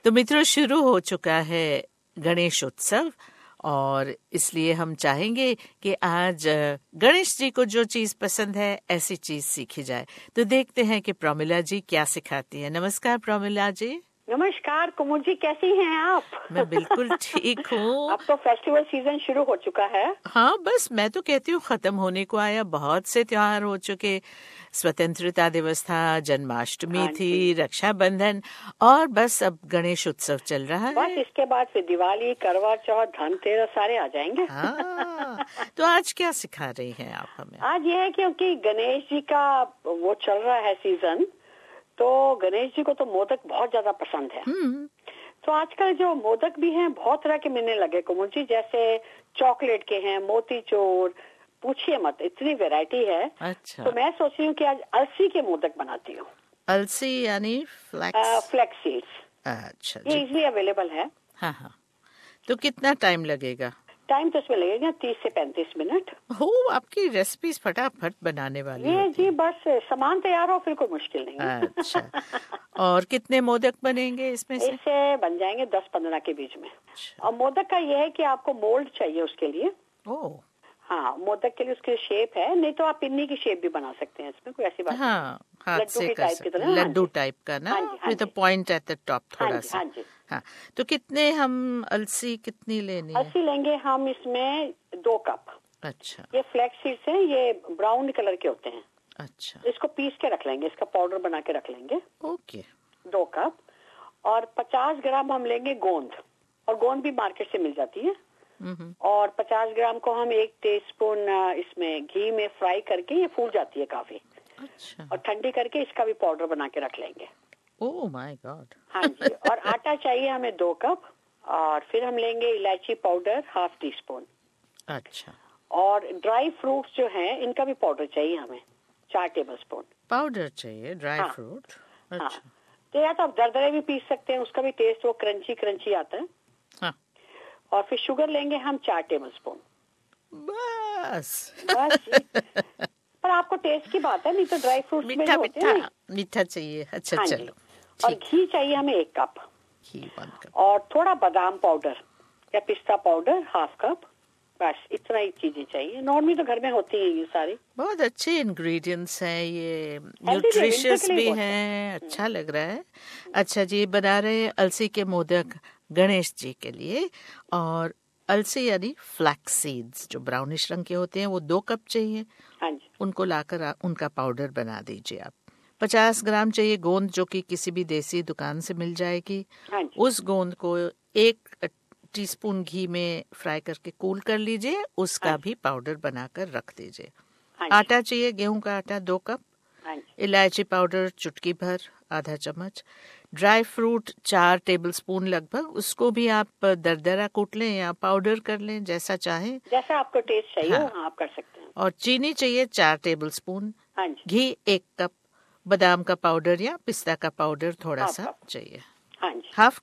तो मित्रों, शुरू हो चुका है गणेश उत्सव और इसलिए हम चाहेंगे कि आज गणेश जी को जो चीज पसंद है ऐसी चीज सीखी जाए। तो देखते हैं कि प्रोमिला जी क्या सिखाती है। नमस्कार प्रोमिला जी। नमस्कार कुमुद जी, कैसी हैं आप? मैं बिल्कुल ठीक हूँ। अब तो फेस्टिवल सीजन शुरू हो चुका है। हाँ, बस मैं तो कहती हूँ खत्म होने को आया। बहुत से त्योहार हो चुके। स्वतंत्रता दिवस था, जन्माष्टमी थी, रक्षाबंधन और बस अब गणेश उत्सव चल रहा है। बस इसके बाद फिर दिवाली, करवा चौथ, धनतेरस सारे आ जाएंगे। हाँ, तो आज क्या सिखा रही हैं आप हमें? आज ये है क्योंकि गणेश जी का वो चल रहा है सीजन, तो गणेश जी को तो मोदक बहुत ज्यादा पसंद है। तो आजकल जो मोदक भी हैं बहुत तरह के मिलने लगे कुमुद जी, जैसे चॉकलेट के हैं, मोतीचूर, पूछिए मत, इतनी वैरायटी है। अच्छा। तो मैं सोच रही हूँ कि आज अलसी के मोदक बनाती हूँ। अलसी यानी फ्लैक्स सीड्स। अच्छा ये इजीली अवेलेबल है। हाँ हाँ। तो कितना टाइम लगेगा? टाइम तो इसमें लगेगा 30 से 35 मिनट। हो, आपकी रेसिपीज फटाफट बनाने वाली ये होती जी, बस सामान तैयार हो फिर कोई मुश्किल नहीं है। अच्छा। और कितने मोदक बनेंगे इसमें से? इससे बन जाएंगे 10-15 के बीच में। और मोदक का ये है कि आपको मोल्ड चाहिए उसके लिए। ओह। हाँ, मोदक के लिए उसकी शेप है, नहीं तो आप पिन्नी की शेप भी बना सकते हैं, इसमें कोई ऐसी बात नहीं। हाँ, हाथ से कर सकते हैं। हाँ लड्डू टाइप का ना, with a point at the top थोड़ा सा। हाँ जी। हाँ, तो कितने हम अलसी कितनी लेनी है? अलसी लेंगे हम इसमें 2 कप। अच्छा। ये फ्लैक्स सीड्स हैं, ये ब्राउन कलर के होते हैं। अच्छा। इसको पीस के रख लेंगे, इसका पाउडर बना के रख लेंगे। ओके। 2 कप। और 50 ग्राम हम लेंगे गोंद, और गोंद भी मार्केट से मिल जाती है। और 50 ग्राम को हम 1 टीस्पून इसमें घी में फ्राई करके, ये फूल जाती है काफी। अच्छा। और ठंडी करके इसका भी पाउडर बना के रख लेंगे। Oh my god. हाँ जी। और आटा चाहिए हमें 2 कप। और फिर हम लेंगे इलायची पाउडर ½ टीस्पून। अच्छा। और ड्राई फ्रूट्स जो हैं इनका भी पाउडर चाहिए हमें 4 टेबलस्पून पाउडर चाहिए ड्राई फ्रूट। अच्छा। हाँ। तो या तो आप दरदरे भी पीस सकते हैं, उसका भी टेस्ट वो क्रंची आता है। हाँ। और फिर शुगर लेंगे हम 4 टेबलस्पून। बस पर आपको टेस्ट की बात है, नहीं तो ड्राई फ्रूट्स में जो होते हैं मीठा चाहिए। अच्छा। हाँ चलो। और घी चाहिए हमें 1 कप। घी 1 कप। और थोड़ा बादाम पाउडर या पिस्ता पाउडर ½ कप। बस इतना ही चीजें चाहिए, नॉर्मली तो घर में होती है ये सारी। बहुत अच्छे इंग्रेडिएंट्स हैं, ये न्यूट्रिशियस भी हैं, अच्छा लग रहा है। अच्छा जी, बना रहे हैं अलसी के मोदक गणेश जी के लिए। और अलसी यानी फ्लैक्स सीड्स जो ब्राउनिश रंग के होते हैं वो 2 कप चाहिए। हाँ जी। उनको लाकर उनका पाउडर बना दीजिए आप। 50 ग्राम चाहिए गोंद, जो कि किसी भी देसी दुकान से मिल जाएगी। हाँ जी। उस गोंद को 1 टीस्पून घी में फ्राई करके कूल कर लीजिए, उसका भी पाउडर बनाकर रख दीजिए। आटा चाहिए गेहूं का आटा 2 कप। इलायची पाउडर चुटकी भर ½ चम्मच। ड्राई फ्रूट 4 टेबलस्पून लगभग, उसको भी आप दरदरा कूट लें या पाउडर कर लें, जैसा चाहें, जैसा आपको टेस्ट चाहिए। हाँ, आप कर सकते हैं। और चीनी चाहिए 4 टेबलस्पून। घी 1 कप। बादाम का पाउडर या पिस्ता का पाउडर थोड़ा सा चाहिए। हाँ जी। ½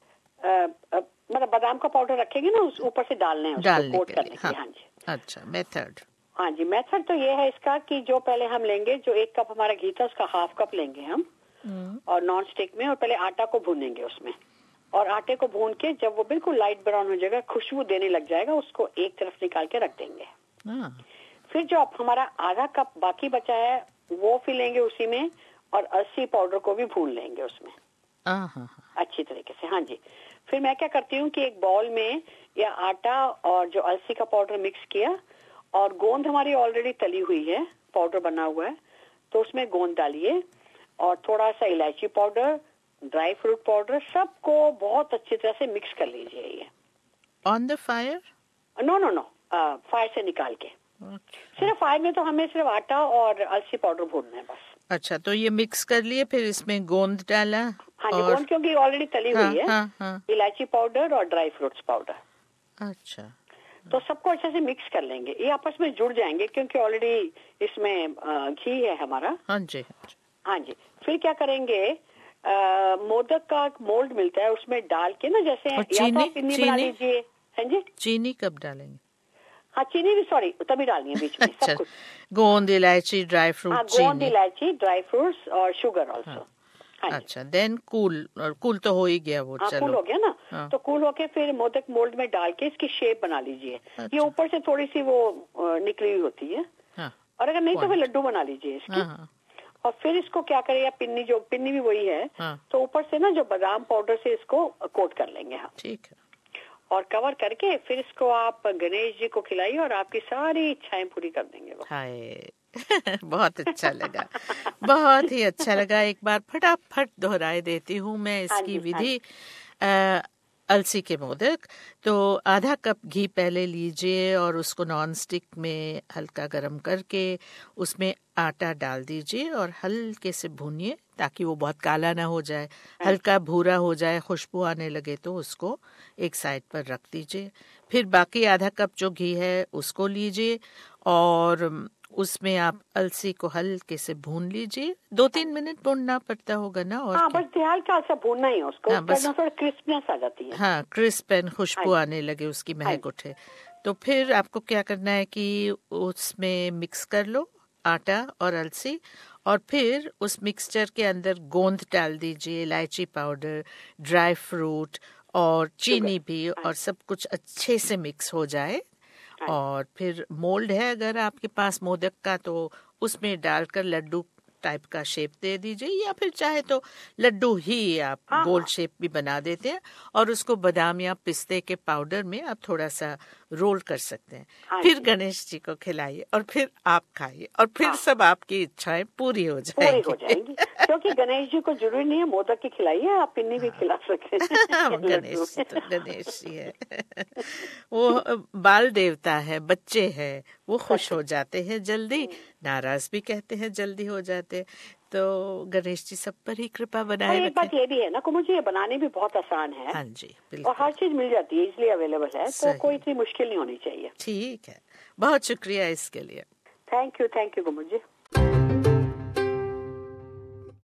कप। मतलब बादाम का पाउडर रखेंगे ना, उस ऊपर से डालने के लिए। हाँ जी। अच्छा, मेथड। हाँ जी, मेथड तो ये है इसका कि जो पहले हम लेंगे, जो 1 कप हमारा घी था उसका ½ कप लेंगे हम, और नॉन स्टिक में, और पहले आटा को भूनेंगे उसमें। और आटे को भून के जब वो बिल्कुल लाइट ब्राउन हो जाएगा, खुशबू देने लग जाएगा, उसको एक तरफ निकाल के रख देंगे। फिर जो हमारा ½ कप बाकी बचा है वो फिर लेंगे उसी में, और अलसी पाउडर को भी भून लेंगे उसमें अच्छी तरीके से। हाँ जी। फिर मैं क्या करती हूँ कि एक बाउल में या आटा और जो अलसी का पाउडर मिक्स किया, और गोंद हमारी ऑलरेडी तली हुई है, पाउडर बना हुआ है, तो उसमें गोंद डालिए, और थोड़ा सा इलायची पाउडर, ड्राई फ्रूट पाउडर, सबको बहुत अच्छी तरह से मिक्स कर लीजिए। ये on the fire? No, fire से निकाल के। सिर्फ फायर में तो हमें सिर्फ आटा और अलसी पाउडर भूनना है बस। अच्छा, तो ये मिक्स कर लिए, फिर इसमें गोंद डाला। हाँ जी, गोंद क्योंकि ऑलरेडी तली हुई है। इलायची पाउडर और ड्राई फ्रूट्स पाउडर। अच्छा। तो सबको अच्छे से मिक्स कर लेंगे, ये आपस में जुड़ जाएंगे क्योंकि ऑलरेडी इसमें घी है हमारा। हाँ जी। हाँ जी। फिर क्या करेंगे, मोदक का मोल्ड मिलता है, उसमें डाल के ना, जैसे या तो आप पिन्नी बना लीजिए। हाँ जी। चीनी कब डालेंगे? हाँ, चीनी भी तभी डालनी है बीच में। सब कुछ, गोंद, इलायची, ड्राई फ्रूट, गोंद, इलायची, ड्राई फ्रूट्स और शुगर ऑल्सो। अच्छा, देन कूल तो हो ही गया वो। चलो कूल हो गया ना। तो कूल होके फिर मोदक मोल्ड में डाल के इसकी शेप बना लीजिए। अच्छा। ये ऊपर से थोड़ी सी वो निकली हुई होती है। और अगर नहीं तो फिर लड्डू बना लीजिए इसकी। और फिर इसको क्या करें, या पिन्नी भी वही है। तो ऊपर से ना जो बादाम पाउडर से इसको कोट कर लेंगे हम। ठीक है। और कवर करके फिर इसको आप गणेश जी को खिलाइए और आपकी सारी इच्छाएं पूरी कर देंगे वो। हाय बहुत अच्छा लगा, बहुत ही अच्छा लगा। एक बार फटाफट दोहराए देती हूँ मैं इसकी विधि। अलसी के मोदक, तो आधा कप घी पहले लीजिए और उसको नॉन स्टिक में हल्का गरम करके उसमें आटा डाल दीजिए और हल्के से भूनिए ताकि वो बहुत काला ना हो जाए, हल्का भूरा हो जाए, खुशबू आने लगे तो उसको एक साइड पर रख दीजिए। फिर बाकी आधा कप जो घी है उसको लीजिए और उसमें आप अलसी को हल्के से भून लीजिए। 2-3 मिनट भूनना पड़ता होगा ना। और बस हल्का सा भूनना ही उसको, बस थोड़ा क्रिस्पनेस आ जाती है। क्रिस्प एंड खुशबू आने लगे, उसकी महक उठे। तो फिर आपको क्या करना है कि उसमें मिक्स कर लो आटा और अलसी, और फिर उस मिक्सचर के अंदर गोंद डाल दीजिए, इलायची पाउडर, ड्राई फ्रूट और चीनी भी, और सब कुछ अच्छे से मिक्स हो जाए। और फिर मोल्ड है अगर आपके पास मोदक का, तो उसमें डालकर लड्डू टाइप का शेप दे दीजिए, या फिर चाहे तो लड्डू ही आप गोल शेप भी बना देते हैं और उसको बादाम या पिस्ते के पाउडर में आप थोड़ा सा रोल कर सकते हैं। फिर गणेश जी को खिलाइए और फिर आप खाइए और फिर सब आपकी इच्छाएं पूरी हो जाएंगी। क्योंकि गणेश जी को जरूरी नहीं है मोदक की खिलाइए, आप पिन्नी भी खिला सकते हैं। गणेश जी है वो बाल देवता है, बच्चे हैं, वो खुश हो जाते हैं जल्दी, नाराज भी कहते हैं जल्दी हो जाते। तो गणेश जी सब पर ही कृपा बनाए रखें। एक बात ये भी है ना, मुझे ये बनाने भी बहुत आसान है। हाँ जी, बिल्कुल। और हर चीज मिल जाती है, इसलिए अवेलेबल है, तो कोई इतनी मुश्किल नहीं होनी चाहिए। ठीक है, बहुत शुक्रिया इसके लिए। Thank you Gummu ji.